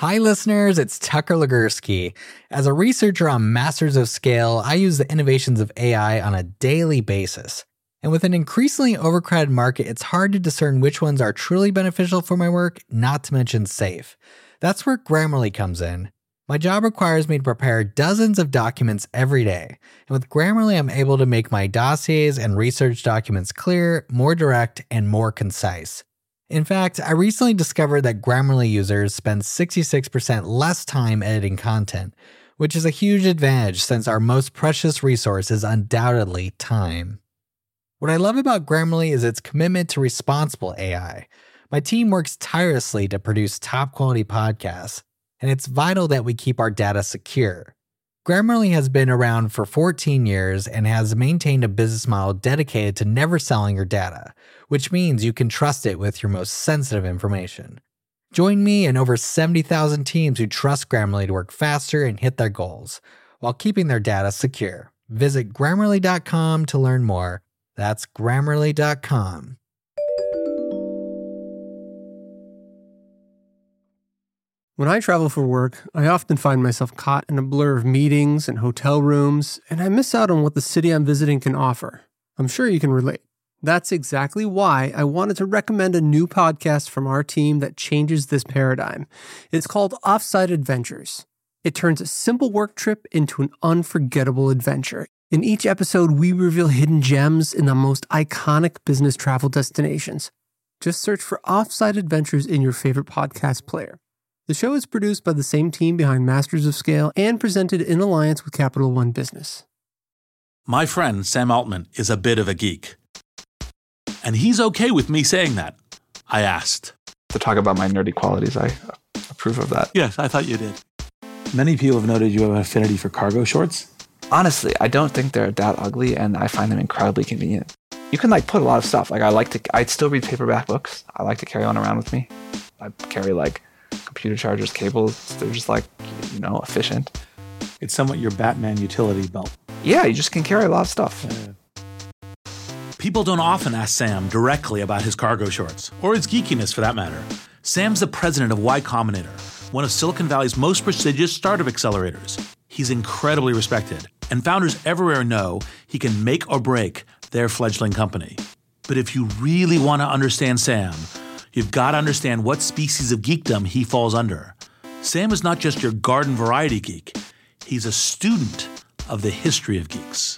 Hi listeners, it's Tucker Legursky. As a researcher on Masters of Scale, I use the innovations of AI on a daily basis. And with an increasingly overcrowded market, it's hard to discern which ones are truly beneficial for my work, not to mention safe. That's where Grammarly comes in. My job requires me to prepare dozens of documents every day. And with Grammarly, I'm able to make my dossiers and research documents clear, more direct, and more concise. In fact, I recently discovered that Grammarly users spend 66% less time editing content, which is a huge advantage since our most precious resource is undoubtedly time. What I love about Grammarly is its commitment to responsible AI. My team works tirelessly to produce top-quality podcasts, and it's vital that we keep our data secure. Grammarly has been around for 14 years and has maintained a business model dedicated to never selling your data, which means you can trust it with your most sensitive information. Join me and over 70,000 teams who trust Grammarly to work faster and hit their goals, while keeping their data secure. Visit Grammarly.com to learn more. That's Grammarly.com. When I travel for work, I often find myself caught in a blur of meetings and hotel rooms, and I miss out on what the city I'm visiting can offer. I'm sure you can relate. That's exactly why I wanted to recommend a new podcast from our team that changes this paradigm. It's called Offsite Adventures. It turns a simple work trip into an unforgettable adventure. In each episode, we reveal hidden gems in the most iconic business travel destinations. Just search for Offsite Adventures in your favorite podcast player. The show is produced by the same team behind Masters of Scale and presented in alliance with Capital One Business. My friend Sam Altman is a bit of a geek. And he's okay with me saying that. I asked. To talk about my nerdy qualities, I approve of that. Yes, I thought you did. Many people have noted you have an affinity for cargo shorts. Honestly, I don't think they're that ugly, and I find them incredibly convenient. You can put a lot of stuff. I still read paperback books. I like to carry one around with me. I carry computer chargers, cables. They're just efficient. It's somewhat your Batman utility belt. Yeah, you just can carry a lot of stuff. People don't often ask Sam directly about his cargo shorts, or his geekiness for that matter. Sam's the president of Y Combinator, one of Silicon Valley's most prestigious startup accelerators. He's incredibly respected, and founders everywhere know he can make or break their fledgling company. But if you really want to understand Sam, you've got to understand what species of geekdom he falls under. Sam is not just your garden variety geek. He's a student of the history of geeks.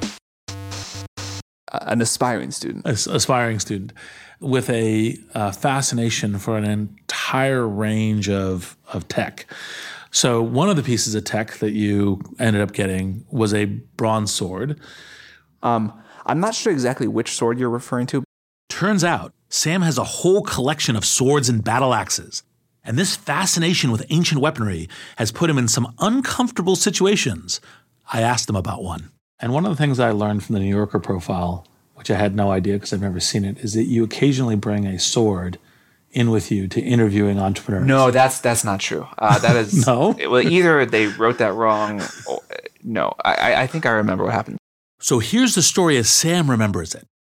An aspiring student. Aspiring student with a fascination for an entire range of tech. So one of the pieces of tech that you ended up getting was a bronze sword. I'm not sure exactly which sword you're referring to. Turns out, Sam has a whole collection of swords and battle axes. And this fascination with ancient weaponry has put him in some uncomfortable situations. I asked him about one. And one of the things I learned from the New Yorker profile, which I had no idea because I've never seen it, is that you occasionally bring a sword in with you to interviewing entrepreneurs. No, that's not true. That is No? Well, either they wrote that wrong. Or, no, I think I remember what happened. So here's the story as Sam remembers it.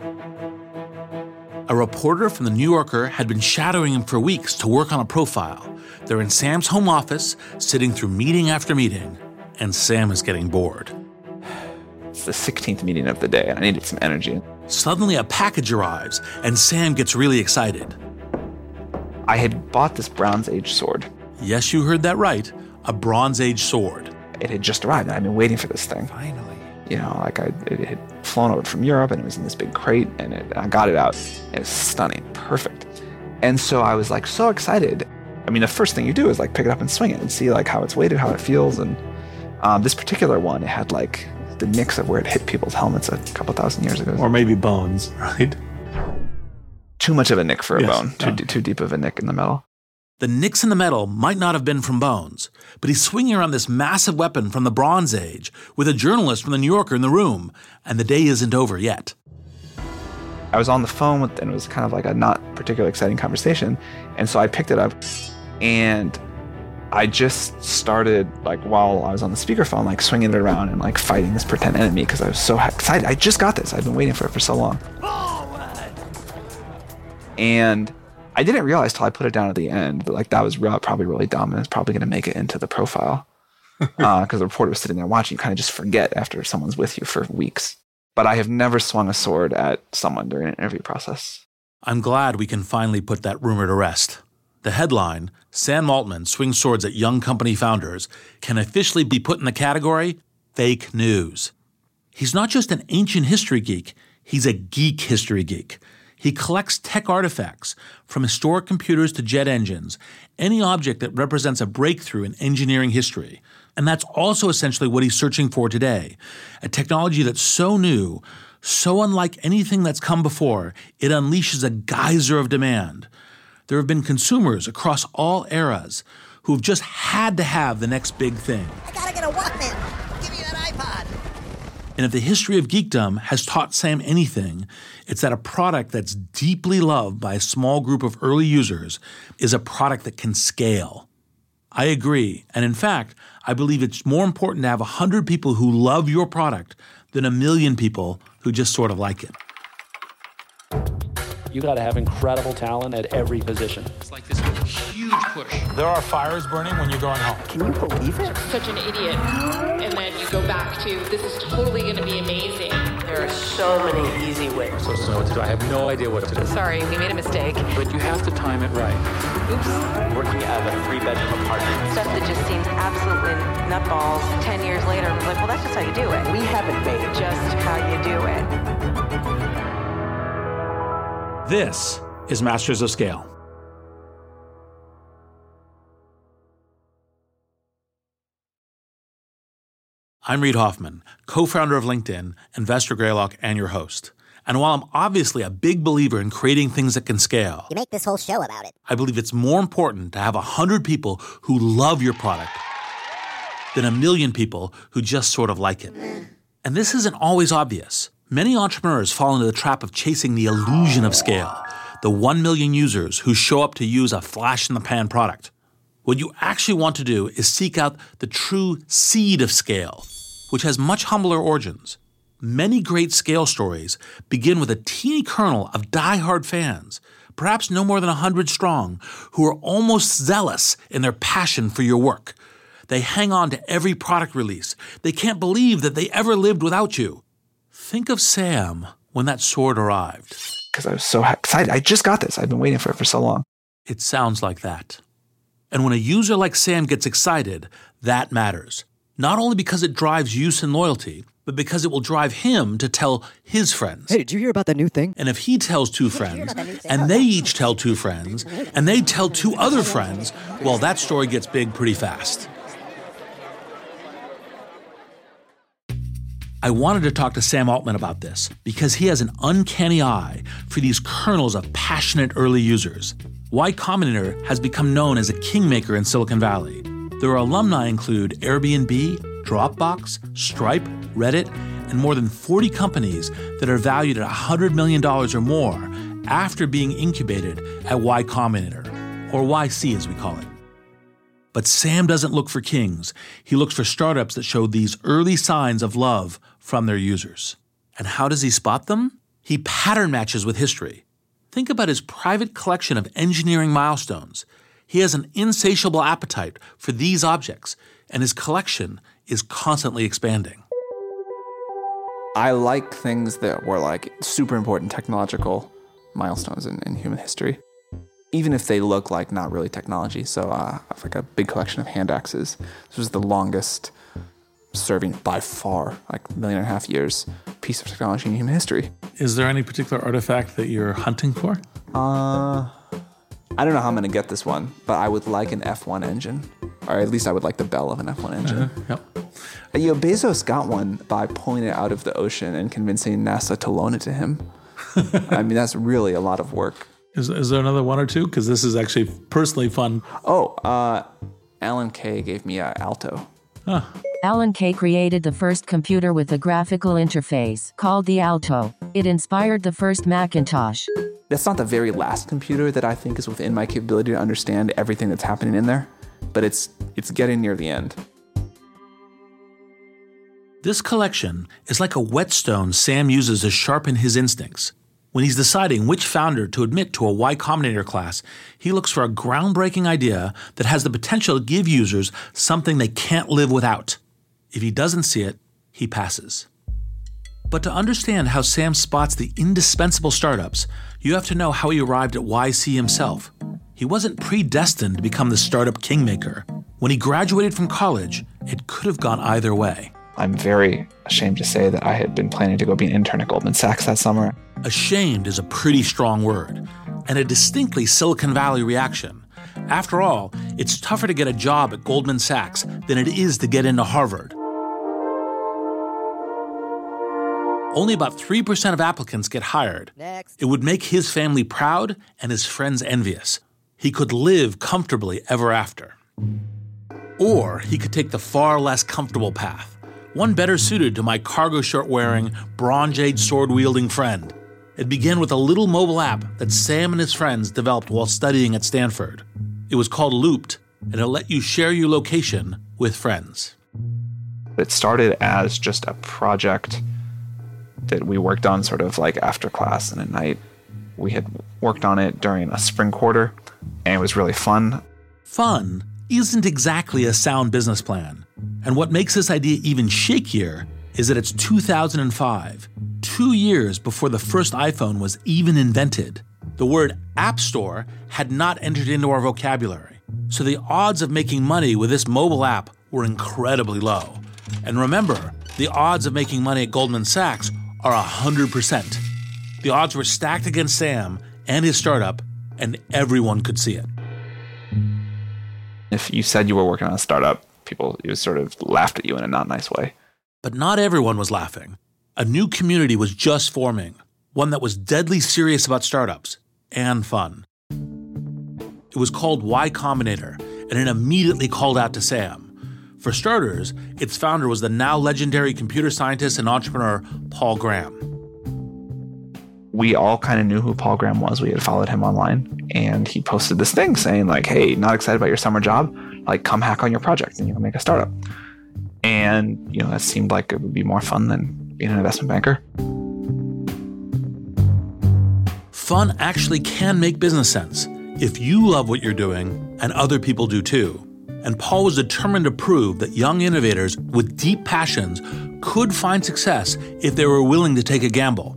A reporter from the New Yorker had been shadowing him for weeks to work on a profile. They're in Sam's home office, sitting through meeting after meeting, and Sam is getting bored. It's the 16th meeting of the day, and I needed some energy. Suddenly, a package arrives, and Sam gets really excited. I had bought this Bronze Age sword. Yes, you heard that right. A Bronze Age sword. It had just arrived, and I'd been waiting for this thing. Finally. It had flown over from Europe, and it was in this big crate, and I got it out. It was stunning, perfect. And so I was so excited. I mean, the first thing you do is pick it up and swing it and see how it's weighted, how it feels. And this particular one, it had the nicks of where it hit people's helmets a couple thousand years ago. Or maybe bones, right? Too much of a nick for a bone. No. Too deep of a nick in the metal. The nicks in the metal might not have been from bones, but he's swinging around this massive weapon from the Bronze Age with a journalist from the New Yorker in the room, and the day isn't over yet. I was on the phone and it was kind of a not particularly exciting conversation, and so I picked it up, and I just started, while I was on the speakerphone, swinging it around and fighting this pretend enemy because I was so excited. I just got this. I've been waiting for it for so long. And I didn't realize till I put it down at the end, but like that was probably really dumb, and it's probably going to make it into the profile because the reporter was sitting there watching. You kind of just forget after someone's with you for weeks. But I have never swung a sword at someone during an interview process. I'm glad we can finally put that rumor to rest. The headline, Sam Altman swings swords at young company founders, can officially be put in the category fake news. He's not just an ancient history geek, he's a geek history geek. He collects tech artifacts, from historic computers to jet engines, any object that represents a breakthrough in engineering history. And that's also essentially what he's searching for today, a technology that's so new, so unlike anything that's come before, it unleashes a geyser of demand. There have been consumers across all eras who have just had to have the next big thing. I gotta get a Walkman. Give me that iPod. And if the history of geekdom has taught Sam anything, it's that a product that's deeply loved by a small group of early users is a product that can scale. I agree, and in fact, I believe it's more important to have 100 people who love your product than 1 million people who just sort of like it. You got to have incredible talent at every position. It's like this huge push. There are fires burning when you're going home. Can you believe it? Such an idiot. And then you go back to, this is totally going to be amazing. There are so many easy ways. So what to do? I have no idea what to do. Sorry, we made a mistake. But you have to time it right. Oops. Working out of a 3-bedroom apartment. Stuff that just seems absolutely nutballs 10 years later. I was like, well, that's just how you do it. We haven't made it. Just how you do it. This is Masters of Scale. I'm Reid Hoffman, co-founder of LinkedIn, Investor Greylock, and your host. And while I'm obviously a big believer in creating things that can scale, You make this whole show about it. I believe it's more important to have 100 people who love your product than 1 million people who just sort of like it. And this isn't always obvious. Many entrepreneurs fall into the trap of chasing the illusion of scale, the 1 million users who show up to use a flash-in-the-pan product. What you actually want to do is seek out the true seed of scale, which has much humbler origins. Many great scale stories begin with a teeny kernel of die-hard fans, perhaps no more than 100 strong, who are almost zealous in their passion for your work. They hang on to every product release. They can't believe that they ever lived without you. Think of Sam when that sword arrived. Because I was so excited. I just got this. I've been waiting for it for so long. It sounds like that. And when a user like Sam gets excited, that matters. Not only because it drives use and loyalty, but because it will drive him to tell his friends. Hey, did you hear about that new thing? And if he tells 2 friends, and they each tell 2 friends, and they tell 2 other friends, well, that story gets big pretty fast. I wanted to talk to Sam Altman about this because he has an uncanny eye for these kernels of passionate early users. Y Combinator has become known as a kingmaker in Silicon Valley. Their alumni include Airbnb, Dropbox, Stripe, Reddit, and more than 40 companies that are valued at $100 million or more after being incubated at Y Combinator, or YC as we call it. But Sam doesn't look for kings. He looks for startups that show these early signs of love from their users. And how does he spot them? He pattern matches with history. Think about his private collection of engineering milestones. He has an insatiable appetite for these objects, and his collection is constantly expanding. I like things that were like super important technological milestones in human history, even if they look like not really technology. So I have like a big collection of hand axes. This was the longest serving by far, like 1.5 million years, piece of technology in human history. Is there any particular artifact that you're hunting for? I don't know how I'm going to get this one, but I would like an F1 engine, or at least I would like the bell of an F1 engine. Yep. You know, Bezos got one by pulling it out of the ocean and convincing NASA to loan it to him. I mean, that's really a lot of work. Is there another one or two? Because this is actually personally fun. Alan Kay gave me an Alto. Huh. Alan Kay created the first computer with a graphical interface called the Alto. It inspired the first Macintosh. That's not the very last computer that I think is within my capability to understand everything that's happening in there, but it's getting near the end. This collection is like a whetstone Sam uses to sharpen his instincts. When he's deciding which founder to admit to a Y Combinator class, he looks for a groundbreaking idea that has the potential to give users something they can't live without. If he doesn't see it, he passes. But to understand how Sam spots the indispensable startups, you have to know how he arrived at YC himself. He wasn't predestined to become the startup kingmaker. When he graduated from college, it could have gone either way. I'm very ashamed to say that I had been planning to go be an intern at Goldman Sachs that summer. Ashamed is a pretty strong word, and a distinctly Silicon Valley reaction. After all, it's tougher to get a job at Goldman Sachs than it is to get into Harvard. Only about 3% of applicants get hired. Next. It would make his family proud and his friends envious. He could live comfortably ever after. Or he could take the far less comfortable path, one better suited to my cargo short-wearing, Bronze-Age sword-wielding friend. It began with a little mobile app that Sam and his friends developed while studying at Stanford. It was called Looped, and it let you share your location with friends. It started as just a project that we worked on sort of like after class and at night. We had worked on it during a spring quarter, and it was really fun. Fun isn't exactly a sound business plan. And what makes this idea even shakier is that it's 2005, 2 years before the first iPhone was even invented. The word App Store had not entered into our vocabulary, so the odds of making money with this mobile app were incredibly low. And remember, the odds of making money at Goldman Sachs are 100%. The odds were stacked against Sam and his startup, and everyone could see it. If you said you were working on a startup, people sort of laughed at you in a not nice way. But not everyone was laughing. A new community was just forming, one that was deadly serious about startups and fun. It was called Y Combinator, and it immediately called out to Sam. For starters, its founder was the now legendary computer scientist and entrepreneur Paul Graham. We all kind of knew who Paul Graham was. We had followed him online, and he posted this thing saying like, hey, not excited about your summer job? Like, come hack on your project and you can make a startup. And, that seemed like it would be more fun than being an investment banker. Fun actually can make business sense if you love what you're doing and other people do too. And Paul was determined to prove that young innovators with deep passions could find success if they were willing to take a gamble.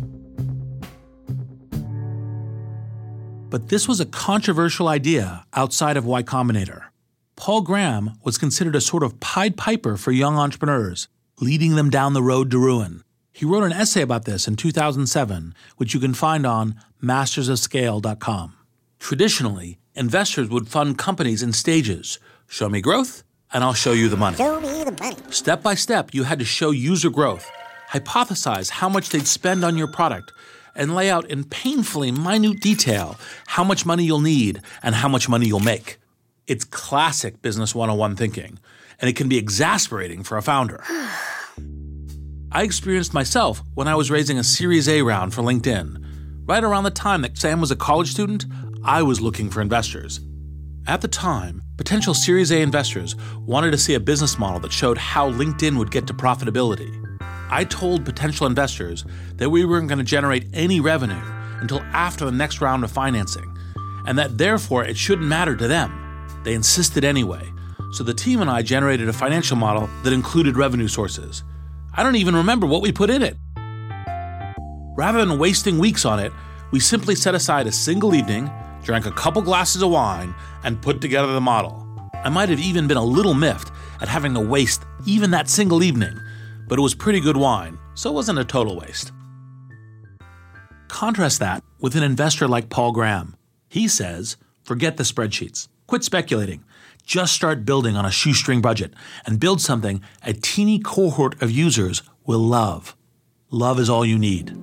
But this was a controversial idea outside of Y Combinator. Paul Graham was considered a sort of Pied Piper for young entrepreneurs, leading them down the road to ruin. He wrote an essay about this in 2007, which you can find on mastersofscale.com. Traditionally, investors would fund companies in stages. Show me growth, and I'll show you the money. Show me the money. Step by step, you had to show user growth, hypothesize how much they'd spend on your product, and lay out in painfully minute detail how much money you'll need and how much money you'll make. It's classic Business 101 thinking, and it can be exasperating for a founder. I experienced myself when I was raising a Series A round for LinkedIn. Right around the time that Sam was a college student, I was looking for investors. At the time, potential Series A investors wanted to see a business model that showed how LinkedIn would get to profitability. I told potential investors that we weren't going to generate any revenue until after the next round of financing, and that therefore it shouldn't matter to them. They insisted anyway, so the team and I generated a financial model that included revenue sources. I don't even remember what we put in it. Rather than wasting weeks on it, we simply set aside a single evening, drank a couple glasses of wine, and put together the model. I might have even been a little miffed at having to waste even that single evening, but it was pretty good wine, so it wasn't a total waste. Contrast that with an investor like Paul Graham. He says, forget the spreadsheets, quit speculating, just start building on a shoestring budget and build something a teeny cohort of users will love. Love is all you need.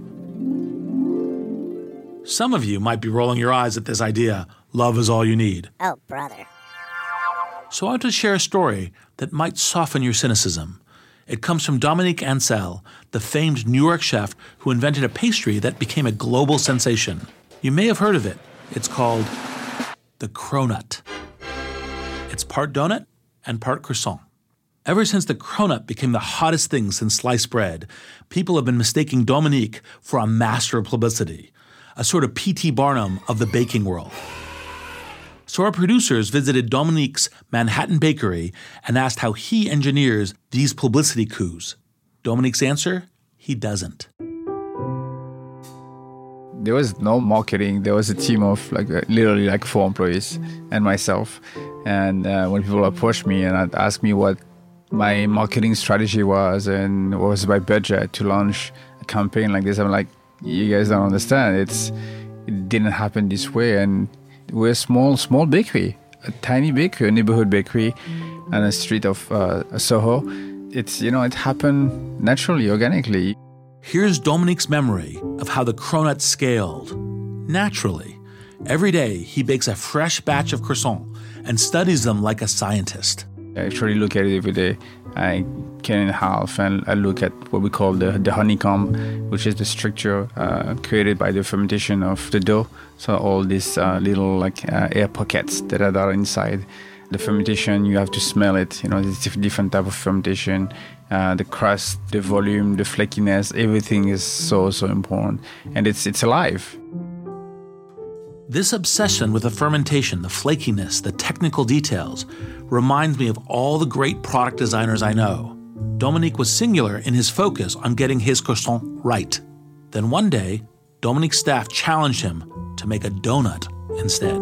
Some of you might be rolling your eyes at this idea, love is all you need. Oh, brother. So I want to share a story that might soften your cynicism. It comes from Dominique Ansel, the famed New York chef who invented a pastry that became a global sensation. You may have heard of it. It's called the cronut. It's part donut and part croissant. Ever since the cronut became the hottest thing since sliced bread, people have been mistaking Dominique for a master of publicity, a sort of P.T. Barnum of the baking world. So our producers visited Dominique's Manhattan bakery and asked how he engineers these publicity coups. Dominique's answer? He doesn't. There was no marketing. There was a team of literally 4 employees and myself. And when people approached me and asked me what my marketing strategy was and what was my budget to launch a campaign like this, I'm like, you guys don't understand. It didn't happen this way. And we're a small bakery, a tiny bakery, a neighborhood bakery on a street of Soho. It happened naturally, organically. Here's Dominique's memory of how the cronut scaled. Naturally. Every day, he bakes a fresh batch of croissants and studies them like a scientist. I actually look at it every day. I cut it in half and I look at what we call the honeycomb, which is the structure created by the fermentation of the dough. So all these little air pockets that are there inside. The fermentation, you have to smell it. It's a different type of fermentation. The crust, the volume, the flakiness, everything is so important. And it's alive. This obsession with the fermentation, the flakiness, the technical details, reminds me of all the great product designers I know. Dominique was singular in his focus on getting his croissant right. Then one day, Dominique's staff challenged him to make a donut instead.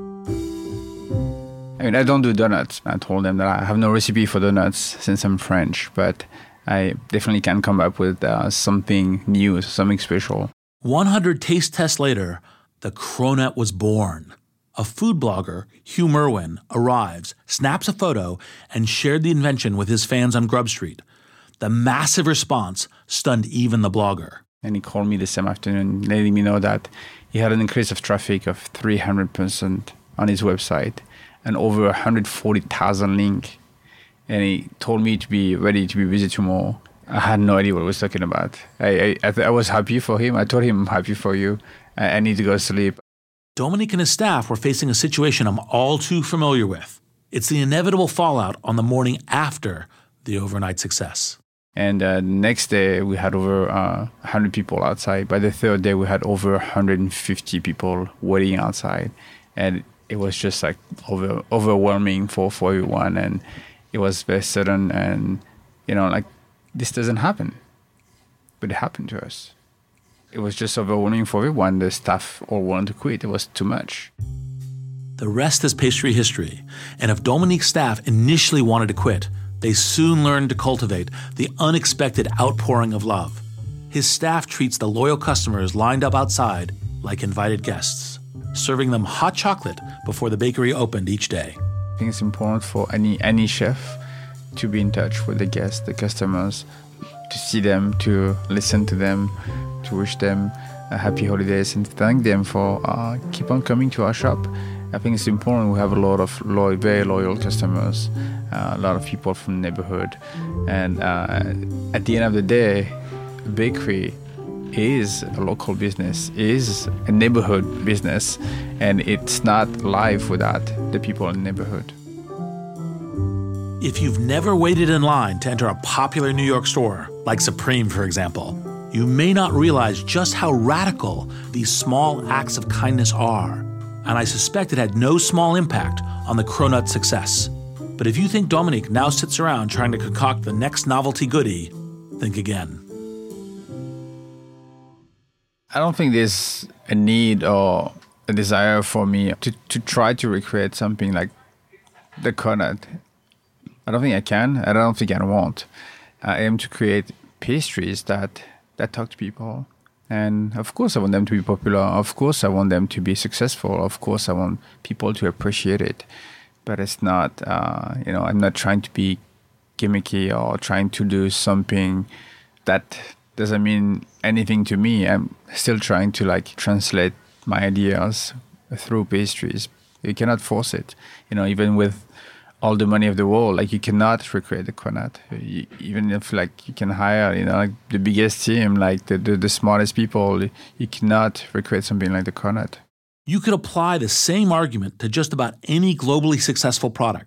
I don't do donuts. I told them that I have no recipe for donuts since I'm French, but I definitely can come up with something new, something special. 100 taste tests later, the cronut was born. A food blogger, Hugh Merwin, arrives, snaps a photo, and shared the invention with his fans on Grub Street. The massive response stunned even the blogger. And he called me the same afternoon, letting me know that he had an increase of traffic of 300% on his website and over 140,000 links. And he told me to be ready to be busy tomorrow. I had no idea what he was talking about. I was happy for him. I told him, I'm happy for you. I need to go to sleep. Dominique and his staff were facing a situation I'm all too familiar with. It's the inevitable fallout on the morning after the overnight success. And next day, we had over 100 people outside. By the third day, we had over 150 people waiting outside. And it was just overwhelming for everyone. And it was very sudden. And, this doesn't happen. But it happened to us. It was just overwhelming for everyone. The staff all wanted to quit. It was too much. The rest is pastry history. And if Dominique's staff initially wanted to quit, they soon learned to cultivate the unexpected outpouring of love. His staff treats the loyal customers lined up outside like invited guests, serving them hot chocolate before the bakery opened each day. I think it's important for any chef to be in touch with the guests, the customers, to see them, to listen to them, to wish them a happy holidays and thank them for keep on coming to our shop. I think it's important. We have a lot of very loyal customers, a lot of people from the neighborhood. And at the end of the day, a bakery is a local business, is a neighborhood business, and it's not live without the people in the neighborhood. If you've never waited in line to enter a popular New York store, like Supreme, for example, you may not realize just how radical these small acts of kindness are. And I suspect it had no small impact on the cronut success. But if you think Dominique now sits around trying to concoct the next novelty goodie, think again. I don't think there's a need or a desire for me to try to recreate something like the cronut. I don't think I can. I don't think I want. I aim to create pastries that talk to people. And of course I want them to be popular. Of course I want them to be successful. Of course I want people to appreciate it. But it's not, I'm not trying to be gimmicky or trying to do something that doesn't mean anything to me. I'm still trying to translate my ideas through pastries. You cannot force it. Even with all the money of the world, you cannot recreate the cronut. Even if you can hire, the biggest team, the smartest people, you cannot recreate something like the cronut. You could apply the same argument to just about any globally successful product.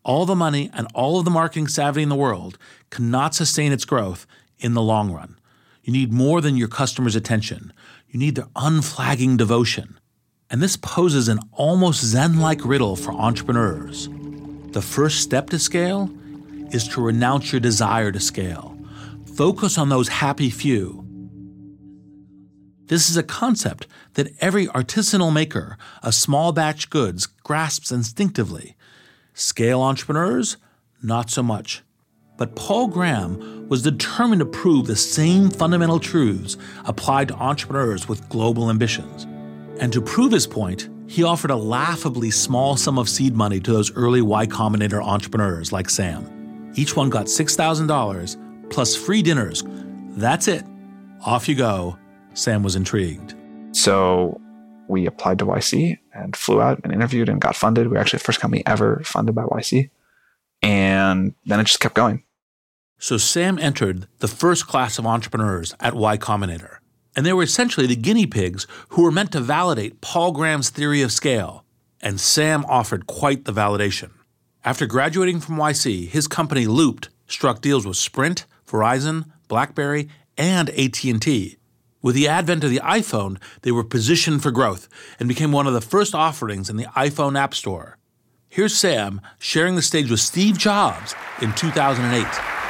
all the money and all of the marketing savvy in the world cannot sustain its growth in the long run. You need more than your customers' attention. You need their unflagging devotion. And this poses an almost Zen-like riddle for entrepreneurs. The first step to scale is to renounce your desire to scale. Focus on those happy few. This is a concept that every artisanal maker of small batch goods grasps instinctively. Scale entrepreneurs, not so much. But Paul Graham was determined to prove the same fundamental truths applied to entrepreneurs with global ambitions. And to prove his point, he offered a laughably small sum of seed money to those early Y Combinator entrepreneurs like Sam. Each one got $6,000 plus free dinners. That's it. Off you go. Sam was intrigued. So we applied to YC and flew out and interviewed and got funded. We were actually the first company ever funded by YC. And then it just kept going. So Sam entered the first class of entrepreneurs at Y Combinator. And they were essentially the guinea pigs who were meant to validate Paul Graham's theory of scale. And Sam offered quite the validation. After graduating from YC, his company Looped struck deals with Sprint, Verizon, BlackBerry, and AT&T. With the advent of the iPhone, they were positioned for growth and became one of the first offerings in the iPhone App Store. Here's Sam sharing the stage with Steve Jobs in 2008.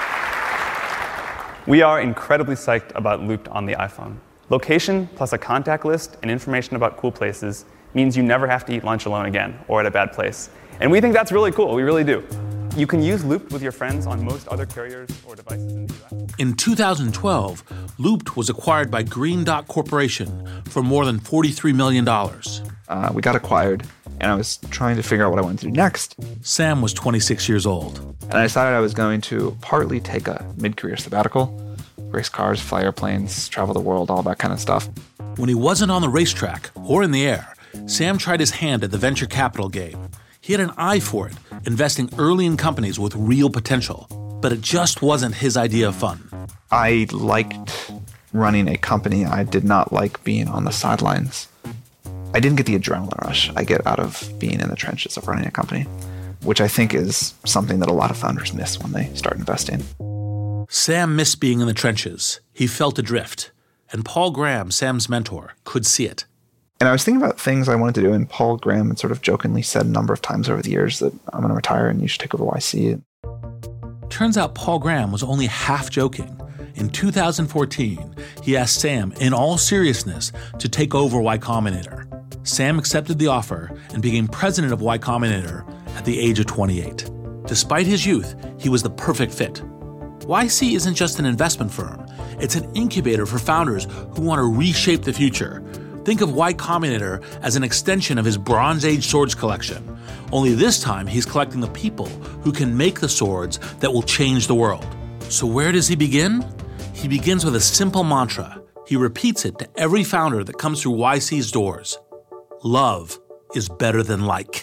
We are incredibly psyched about Looped on the iPhone. Location plus a contact list and information about cool places means you never have to eat lunch alone again or at a bad place. And we think that's really cool. We really do. You can use Looped with your friends on most other carriers or devices in the US. In 2012, Looped was acquired by Green Dot Corporation for more than $43 million. We got acquired, and I was trying to figure out what I wanted to do next. Sam was 26 years old. And I decided I was going to partly take a mid-career sabbatical, race cars, fly airplanes, travel the world, all that kind of stuff. When he wasn't on the racetrack or in the air, Sam tried his hand at the venture capital game. He had an eye for it, investing early in companies with real potential. But it just wasn't his idea of fun. I liked running a company. I did not like being on the sidelines. I didn't get the adrenaline rush I get out of being in the trenches of running a company, which I think is something that a lot of founders miss when they start investing. Sam missed being in the trenches. He felt adrift. And Paul Graham, Sam's mentor, could see it. And I was thinking about things I wanted to do, and Paul Graham had sort of jokingly said a number of times over the years that I'm going to retire and you should take over YC. Turns out Paul Graham was only half joking. In 2014, he asked Sam, in all seriousness, to take over Y Combinator. Sam accepted the offer and became president of Y Combinator at the age of 28. Despite his youth, he was the perfect fit. YC isn't just an investment firm. It's an incubator for founders who want to reshape the future. Think of Y Combinator as an extension of his Bronze Age swords collection. Only this time, he's collecting the people who can make the swords that will change the world. So where does he begin? He begins with a simple mantra. He repeats it to every founder that comes through YC's doors. Love is better than like.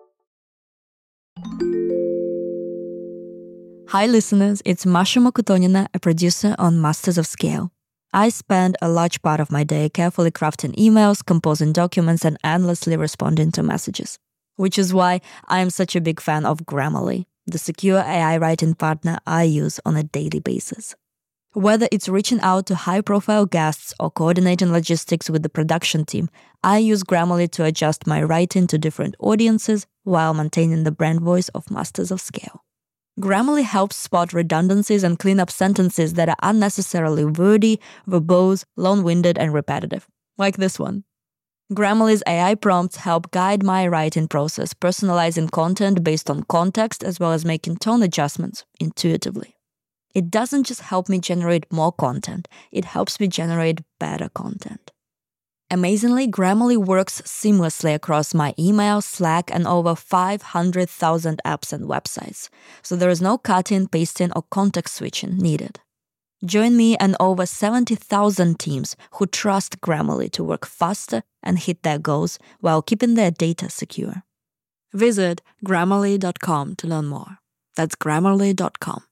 Hi listeners, it's Masha Mokutonina, a producer on Masters of Scale. I spend a large part of my day carefully crafting emails, composing documents, and endlessly responding to messages. Which is why I am such a big fan of Grammarly, the secure AI writing partner I use on a daily basis. Whether it's reaching out to high-profile guests or coordinating logistics with the production team, I use Grammarly to adjust my writing to different audiences while maintaining the brand voice of Masters of Scale. Grammarly helps spot redundancies and clean up sentences that are unnecessarily wordy, verbose, long-winded, and repetitive, like this one. Grammarly's AI prompts help guide my writing process, personalizing content based on context as well as making tone adjustments intuitively. It doesn't just help me generate more content, it helps me generate better content. Amazingly, Grammarly works seamlessly across my email, Slack, and over 500,000 apps and websites, so there is no cutting, pasting, or context switching needed. Join me and over 70,000 teams who trust Grammarly to work faster and hit their goals while keeping their data secure. Visit Grammarly.com to learn more. That's Grammarly.com.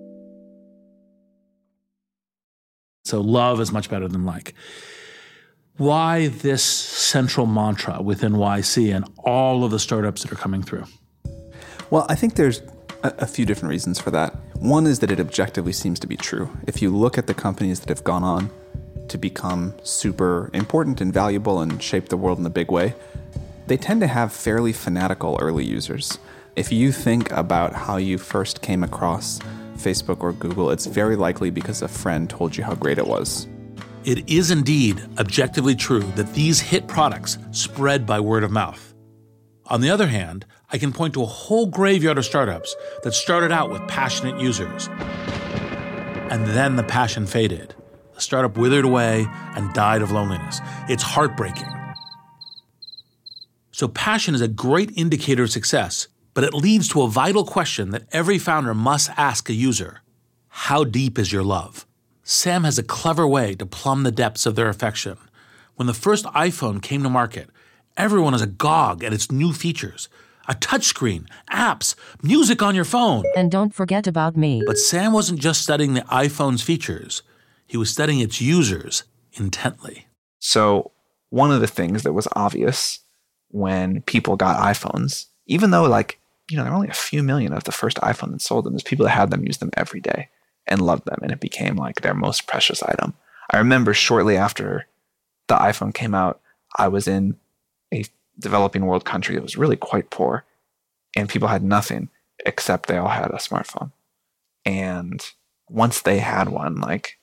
So love is much better than like. Why this central mantra within YC and all of the startups that are coming through? Well, I think there's a few different reasons for that. One is that it objectively seems to be true. If you look at the companies that have gone on to become super important and valuable and shape the world in a big way, they tend to have fairly fanatical early users. If you think about how you first came across Facebook or Google, it's very likely because a friend told you how great it was. It is indeed objectively true that these hit products spread by word of mouth. On the other hand, I can point to a whole graveyard of startups that started out with passionate users. And then the passion faded. The startup withered away and died of loneliness. It's heartbreaking. So passion is a great indicator of success, but it leads to a vital question that every founder must ask a user. How deep is your love? Sam has a clever way to plumb the depths of their affection. When the first iPhone came to market, everyone was agog at its new features. A touchscreen, apps, music on your phone. And don't forget about me. But Sam wasn't just studying the iPhone's features. He was studying its users intently. So one of the things that was obvious when people got iPhones, even though there were only a few million of the first iPhone that sold them, is people that had them use them every day and loved them, and it became like their most precious item. I remember shortly after the iPhone came out, I was in a developing world country that was really quite poor, and people had nothing except they all had a smartphone. And once they had one,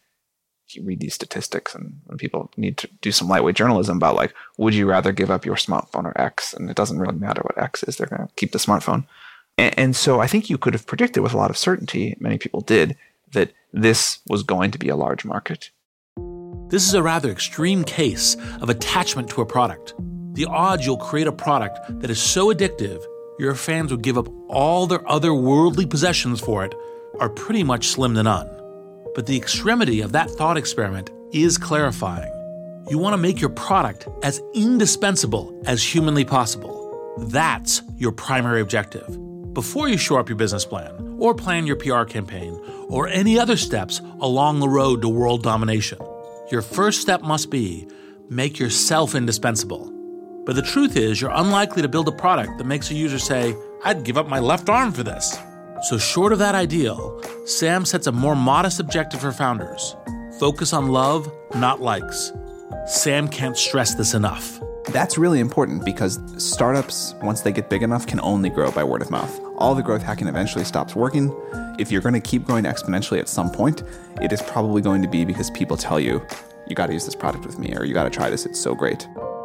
you read these statistics, and when people need to do some lightweight journalism about would you rather give up your smartphone or X? And it doesn't really matter what X is, they're going to keep the smartphone. And so I think you could have predicted with a lot of certainty, many people did, that this was going to be a large market. This is a rather extreme case of attachment to a product. The odds you'll create a product that is so addictive, your fans would give up all their other worldly possessions for it are pretty much slim to none. But the extremity of that thought experiment is clarifying. You want to make your product as indispensable as humanly possible. That's your primary objective. Before you shore up your business plan, or plan your PR campaign, or any other steps along the road to world domination, your first step must be make yourself indispensable. But the truth is, you're unlikely to build a product that makes a user say, I'd give up my left arm for this. So short of that ideal, Sam sets a more modest objective for founders. Focus on love, not likes. Sam can't stress this enough. That's really important because startups, once they get big enough, can only grow by word of mouth. All the growth hacking eventually stops working. If you're going to keep growing exponentially at some point, it is probably going to be because people tell you, you got to use this product with me, or you got to try this, it's so great.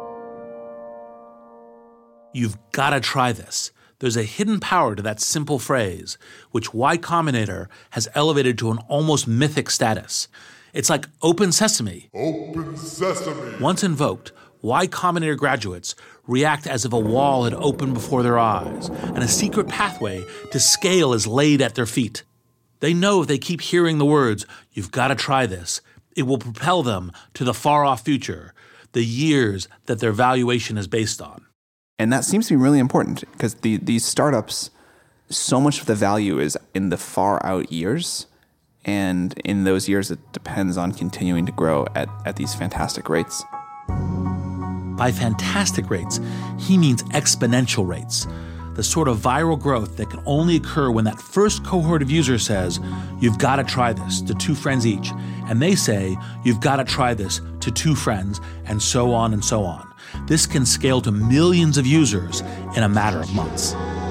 You've got to try this. There's a hidden power to that simple phrase, which Y Combinator has elevated to an almost mythic status. It's like open sesame. Open sesame. Once invoked, Y Combinator graduates react as if a wall had opened before their eyes, and a secret pathway to scale is laid at their feet. They know if they keep hearing the words, you've got to try this, it will propel them to the far-off future, the years that their valuation is based on. And that seems to be really important because these startups, so much of the value is in the far out years. And in those years, it depends on continuing to grow at these fantastic rates. By fantastic rates, he means exponential rates, the sort of viral growth that can only occur when that first cohort of users says, you've got to try this, to 2 friends each. And they say, you've got to try this, to 2 friends, and so on and so on. This can scale to millions of users in a matter of months.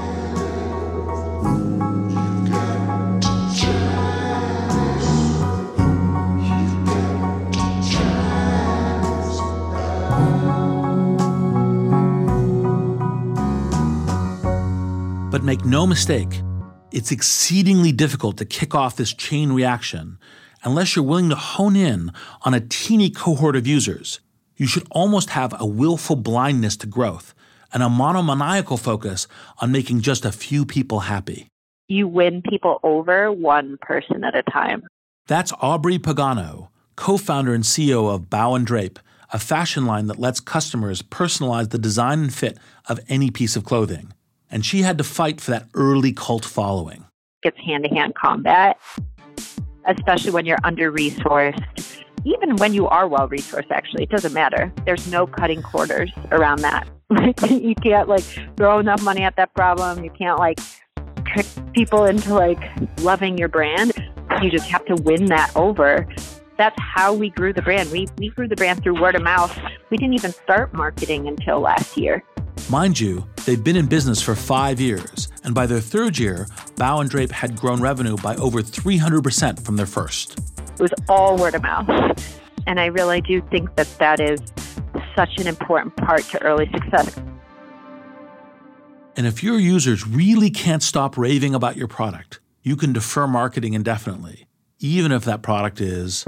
But make no mistake, it's exceedingly difficult to kick off this chain reaction unless you're willing to hone in on a teeny cohort of users. You should almost have a willful blindness to growth and a monomaniacal focus on making just a few people happy. You win people over one person at a time. That's Aubrey Pagano, co-founder and CEO of Bow & Drape, a fashion line that lets customers personalize the design and fit of any piece of clothing. And she had to fight for that early cult following. It's hand-to-hand combat, especially when you're under-resourced even when you are well-resourced, actually, it doesn't matter. There's no cutting corners around that. You can't, like, throw enough money at that problem. You can't, like, trick people into, like, loving your brand. You just have to win that over. That's how we grew the brand. We grew the brand through word of mouth. We didn't even start marketing until last year. Mind you, they've been in business for 5 years, and by their third year, Bow and Drape had grown revenue by over 300% from their first. It was all word of mouth. And I really do think that that is such an important part to early success. And if your users really can't stop raving about your product, you can defer marketing indefinitely, even if that product is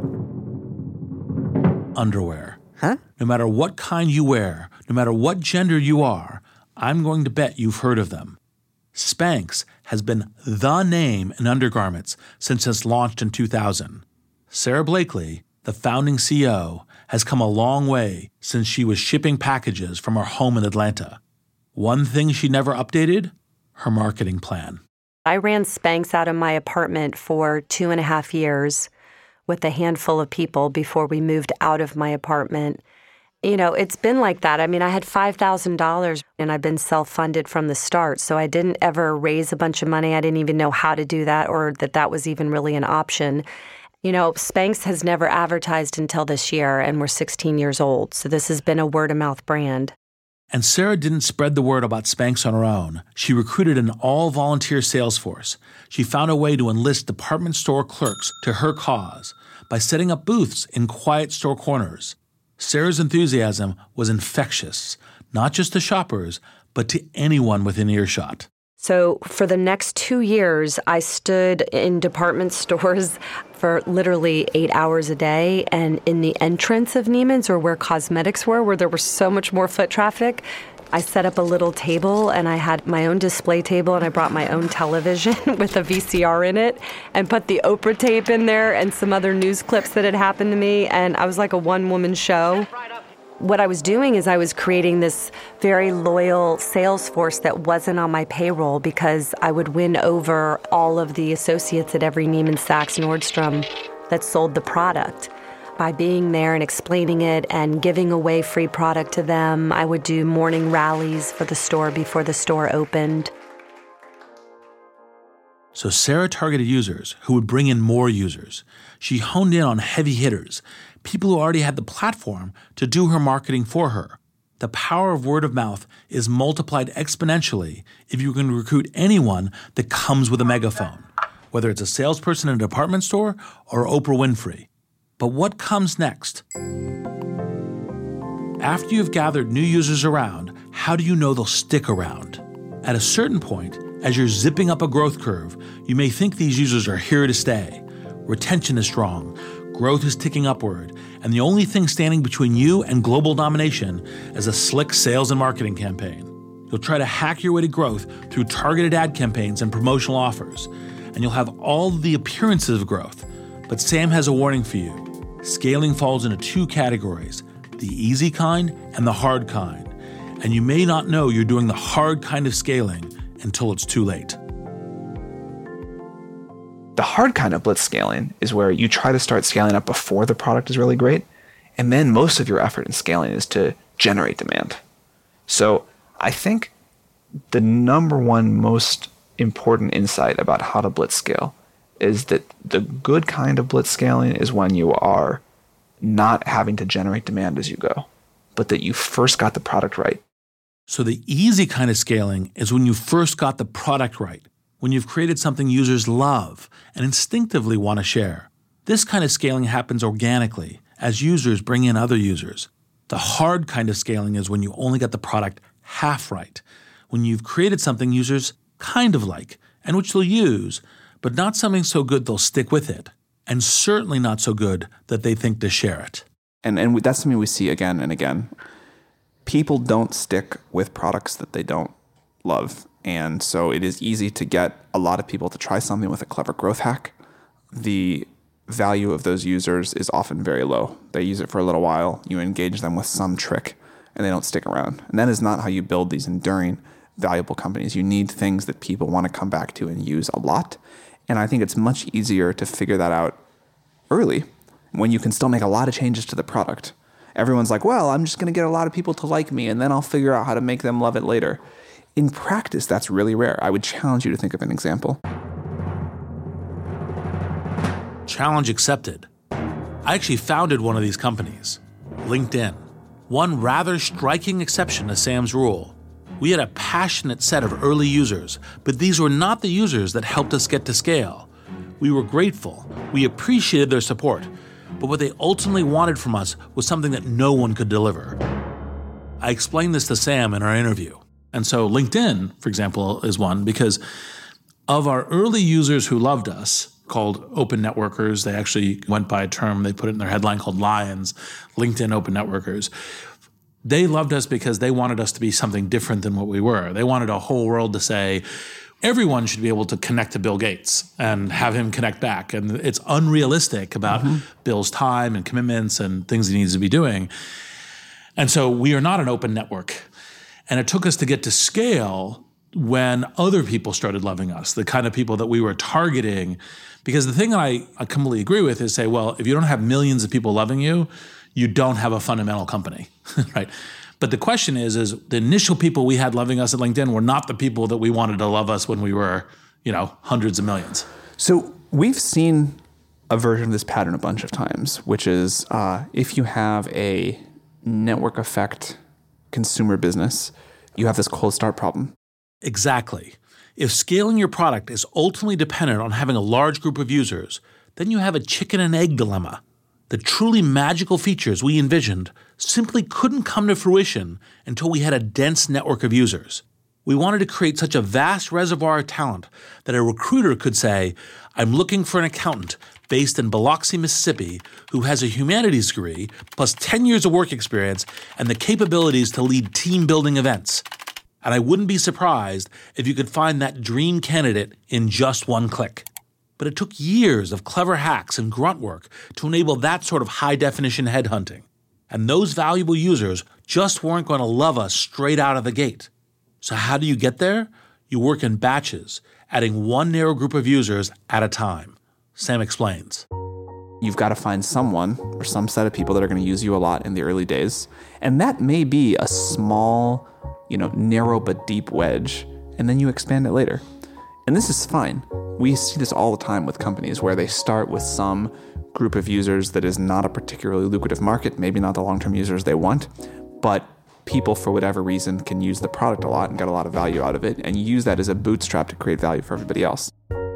underwear. Huh? No matter what kind you wear, no matter what gender you are, I'm going to bet you've heard of them. Spanx has been the name in undergarments since it's launched in 2000. Sarah Blakely, the founding CEO, has come a long way since she was shipping packages from her home in Atlanta. One thing she never updated? Her marketing plan. I ran Spanx out of my apartment for 2.5 years with a handful of people before we moved out of my apartment. You know, it's been like that. I mean, I had $5,000 and I've been self-funded from the start. So I didn't ever raise a bunch of money. I didn't even know how to do that or that was even really an option. You know, Spanx has never advertised until this year and we're 16 years old. So this has been a word-of-mouth brand. And Sarah didn't spread the word about Spanx on her own. She recruited an all-volunteer sales force. She found a way to enlist department store clerks to her cause by setting up booths in quiet store corners. Sarah's enthusiasm was infectious, not just to shoppers, but to anyone within earshot. So for the next 2 years, I stood in department stores for literally 8 hours a day. And in the entrance of Neiman's, or where cosmetics were, where there was so much more foot traffic, I set up a little table and I had my own display table and I brought my own television with a VCR in it and put the Oprah tape in there and some other news clips that had happened to me. And I was like a one-woman show. What I was doing is I was creating this very loyal sales force that wasn't on my payroll because I would win over all of the associates at every Neiman Saks Nordstrom that sold the product. By being there and explaining it and giving away free product to them, I would do morning rallies for the store before the store opened. So Sarah targeted users who would bring in more users. She honed in on heavy hitters, people who already had the platform to do her marketing for her. The power of word of mouth is multiplied exponentially if you can recruit anyone that comes with a megaphone, whether it's a salesperson in a department store or Oprah Winfrey. But what comes next? After you've gathered new users around, how do you know they'll stick around? At a certain point, as you're zipping up a growth curve, you may think these users are here to stay. Retention is strong, growth is ticking upward, and the only thing standing between you and global domination is a slick sales and marketing campaign. You'll try to hack your way to growth through targeted ad campaigns and promotional offers, and you'll have all the appearances of growth. But Sam has a warning for you. Scaling falls into 2 categories, the easy kind and the hard kind. And you may not know you're doing the hard kind of scaling until it's too late. The hard kind of blitz scaling is where you try to start scaling up before the product is really great, and then most of your effort in scaling is to generate demand. So I think the number one most important insight about how to blitz scale is that the good kind of blitz scaling is when you are not having to generate demand as you go, but that you first got the product right. So the easy kind of scaling is when you first got the product right, when you've created something users love and instinctively want to share. This kind of scaling happens organically as users bring in other users. The hard kind of scaling is when you only got the product half right, when you've created something users kind of like and which they'll use, but not something so good they'll stick with it, and certainly not so good that they think to share it. And that's something we see again and again. People don't stick with products that they don't love. And so it is easy to get a lot of people to try something with a clever growth hack. The value of those users is often very low. They use it for a little while, you engage them with some trick, and they don't stick around. And that is not how you build these enduring, valuable companies. You need things that people want to come back to and use a lot. And I think it's much easier to figure that out early. when you can still make a lot of changes to the product. Everyone's like, well, I'm just going to get a lot of people to like me, and then I'll figure out how to make them love it later. In practice, that's really rare. I would challenge you to think of an example. Challenge accepted. I actually founded one of these companies, LinkedIn. One rather striking exception to Sam's rule. We had a passionate set of early users, but these were not the users that helped us get to scale. We were grateful. We appreciated their support. But what they ultimately wanted from us was something that no one could deliver. I explained this to Sam in our interview. And so LinkedIn, for example, is one because of our early users who loved us, called open networkers. They actually went by a term, they put it in their headline called Lions, LinkedIn open networkers. They loved us because they wanted us to be something different than what we were. They wanted a whole world to say, everyone should be able to connect to Bill Gates and have him connect back. And it's unrealistic about Bill's time and commitments and things he needs to be doing. And so we are not an open network. And it took us to get to scale when other people started loving us, the kind of people that we were targeting. Because the thing that I completely agree with is say, well, if you don't have millions of people loving you, you don't have a fundamental company, right? But the question is the initial people we had loving us at LinkedIn were not the people that we wanted to love us when we were, hundreds of millions. So we've seen a version of this pattern a bunch of times, which is if you have a network effect consumer business, you have this cold start problem. Exactly. If scaling your product is ultimately dependent on having a large group of users, then you have a chicken and egg dilemma. The truly magical features we envisioned simply couldn't come to fruition until we had a dense network of users. We wanted to create such a vast reservoir of talent that a recruiter could say, I'm looking for an accountant based in Biloxi, Mississippi, who has a humanities degree, plus 10 years of work experience and the capabilities to lead team-building events. And I wouldn't be surprised if you could find that dream candidate in just one click. But it took years of clever hacks and grunt work to enable that sort of high-definition headhunting. And those valuable users just weren't going to love us straight out of the gate. So how do you get there? You work in batches, adding one narrow group of users at a time. Sam explains. You've got to find someone or some set of people that are going to use you a lot in the early days. And that may be a small, narrow but deep wedge, and then you expand it later. And this is fine. We see this all the time with companies where they start with some group of users that is not a particularly lucrative market, maybe not the long-term users they want, but people for whatever reason can use the product a lot and get a lot of value out of it, and use that as a bootstrap to create value for everybody else.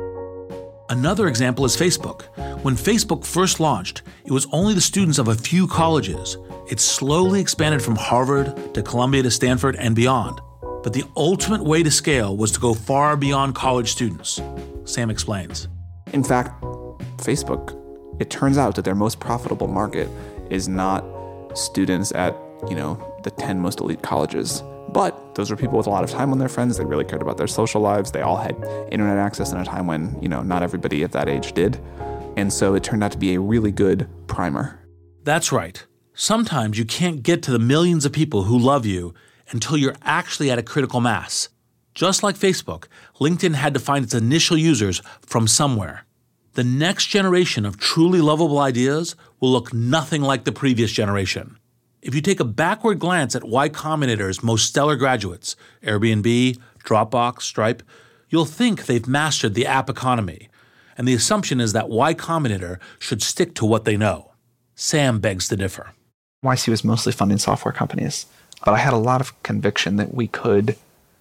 Another example is Facebook. When Facebook first launched, it was only the students of a few colleges. It slowly expanded from Harvard to Columbia to Stanford and beyond. But the ultimate way to scale was to go far beyond college students. Sam explains. In fact, Facebook, it turns out that their most profitable market is not students at, the 10 most elite colleges. But those were people with a lot of time on their friends. They really cared about their social lives. They all had internet access in a time when, not everybody at that age did. And so it turned out to be a really good primer. That's right. Sometimes you can't get to the millions of people who love you until you're actually at a critical mass. Just like Facebook, LinkedIn had to find its initial users from somewhere. The next generation of truly lovable ideas will look nothing like the previous generation. If you take a backward glance at Y Combinator's most stellar graduates, Airbnb, Dropbox, Stripe, you'll think they've mastered the app economy. And the assumption is that Y Combinator should stick to what they know. Sam begs to differ. YC was mostly funding software companies, but I had a lot of conviction that we could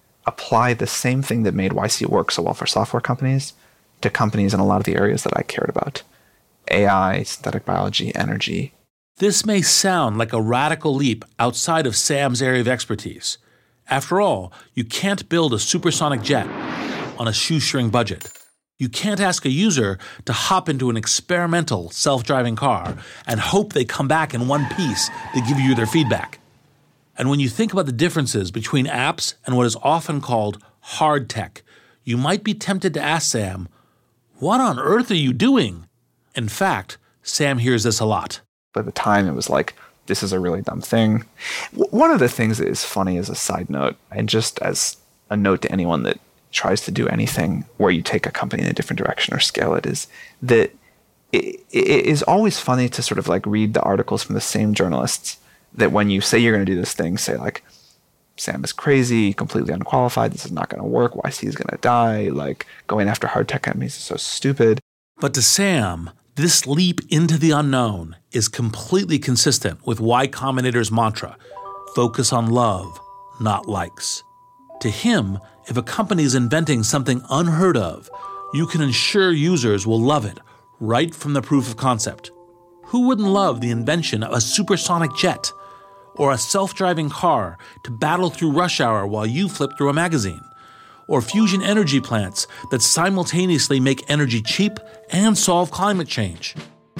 apply the same thing that made YC work so well for software companies to companies in a lot of the areas that I cared about. AI, synthetic biology, energy. This may sound like a radical leap outside of Sam's area of expertise. After all, you can't build a supersonic jet on a shoestring budget. You can't ask a user to hop into an experimental self-driving car and hope they come back in one piece to give you their feedback. And when you think about the differences between apps and what is often called hard tech, you might be tempted to ask Sam, what on earth are you doing? In fact, Sam hears this a lot. By the time it was like, this is a really dumb thing. One of the things that is funny as a side note, and just as a note to anyone that tries to do anything where you take a company in a different direction or scale it, is that it is always funny to sort of like read the articles from the same journalists that when you say you're going to do this thing, say like, Sam is crazy, completely unqualified, this is not going to work, YC is going to die, like going after hard tech companies is so stupid. But to Sam, this leap into the unknown is completely consistent with Y Combinator's mantra, focus on love, not likes. To him, if a company is inventing something unheard of, you can ensure users will love it right from the proof of concept. Who wouldn't love the invention of a supersonic jet? Or a self-driving car to battle through rush hour while you flip through a magazine? Or fusion energy plants that simultaneously make energy cheap and solve climate change?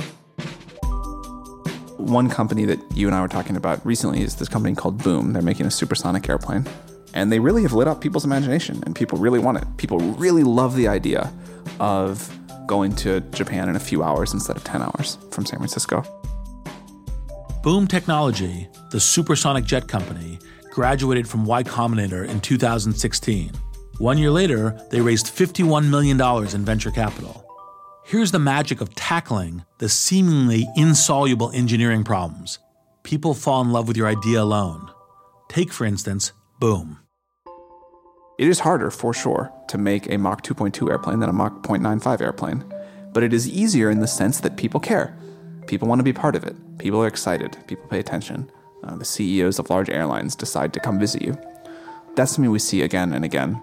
One company that you and I were talking about recently is this company called Boom. They're making a supersonic airplane. And they really have lit up people's imagination, and people really want it. People really love the idea of going to Japan in a few hours instead of 10 hours from San Francisco. Boom Technology, the supersonic jet company, graduated from Y Combinator in 2016. 1 year later, they raised $51 million in venture capital. Here's the magic of tackling the seemingly insoluble engineering problems. People fall in love with your idea alone. Take, for instance, Boom. It is harder, for sure, to make a Mach 2.2 airplane than a Mach 0.95 airplane, but it is easier in the sense that people care. People want to be part of it. People are excited. People pay attention. The CEOs of large airlines decide to come visit you. That's something we see again and again.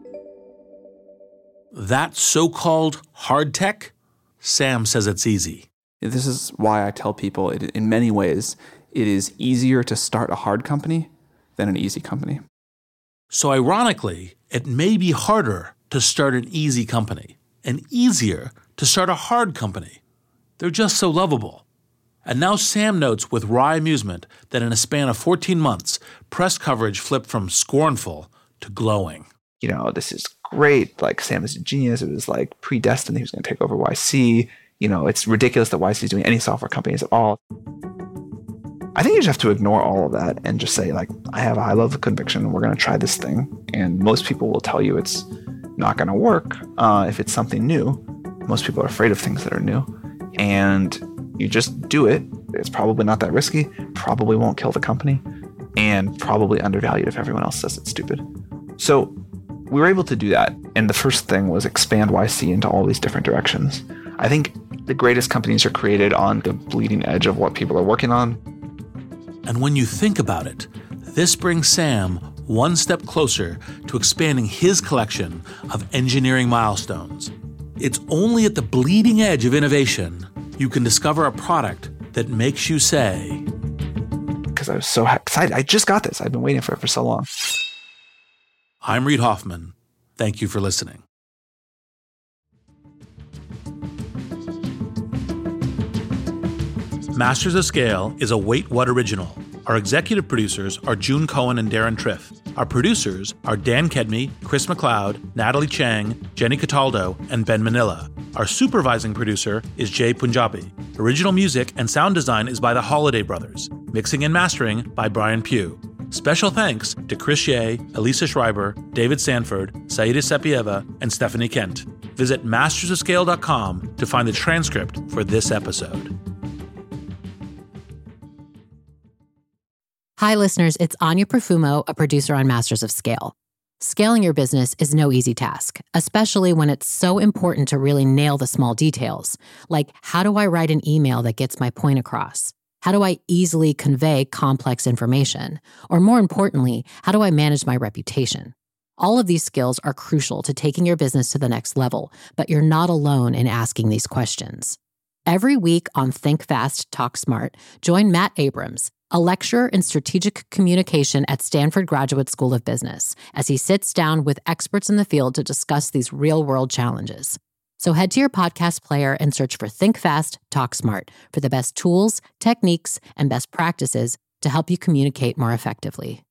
That so-called hard tech? Sam says it's easy. This is why I tell people, in many ways, it is easier to start a hard company than an easy company. So ironically, it may be harder to start an easy company and easier to start a hard company. They're just so lovable. And now Sam notes with wry amusement that in a span of 14 months, press coverage flipped from scornful to glowing. You know, this is great. Like, Sam is a genius. It was like predestined he was going to take over YC. You know, it's ridiculous that YC is doing any software companies at all. I think you just have to ignore all of that and just say, like, I have a high level of conviction. We're going to try this thing. And most people will tell you it's not going to work if it's something new. Most people are afraid of things that are new. And you just do it. It's probably not that risky, probably won't kill the company, and probably undervalued if everyone else says it's stupid. So we were able to do that. And the first thing was expand YC into all these different directions. I think the greatest companies are created on the bleeding edge of what people are working on. And when you think about it, this brings Sam one step closer to expanding his collection of engineering milestones. It's only at the bleeding edge of innovation you can discover a product that makes you say, because I was so excited. I just got this. I've been waiting for it for so long. I'm Reid Hoffman. Thank you for listening. Masters of Scale is a Wait What original. Our executive producers are June Cohen and Darren Triff. Our producers are Dan Kedmi, Chris McLeod, Natalie Chang, Jenny Cataldo, and Ben Manila. Our supervising producer is Jay Punjabi. Original music and sound design is by the Holiday Brothers. Mixing and mastering by Brian Pugh. Special thanks to Chris Ye, Elisa Schreiber, David Sanford, Saida Sepieva, and Stephanie Kent. Visit mastersofscale.com to find the transcript for this episode. Hi, listeners. It's Anya Profumo, a producer on Masters of Scale. Scaling your business is no easy task, especially when it's so important to really nail the small details. Like, how do I write an email that gets my point across? How do I easily convey complex information? Or more importantly, how do I manage my reputation? All of these skills are crucial to taking your business to the next level, but you're not alone in asking these questions. Every week on Think Fast, Talk Smart, join Matt Abrams, a lecturer in strategic communication at Stanford Graduate School of Business, as he sits down with experts in the field to discuss these real-world challenges. So head to your podcast player and search for Think Fast, Talk Smart for the best tools, techniques, and best practices to help you communicate more effectively.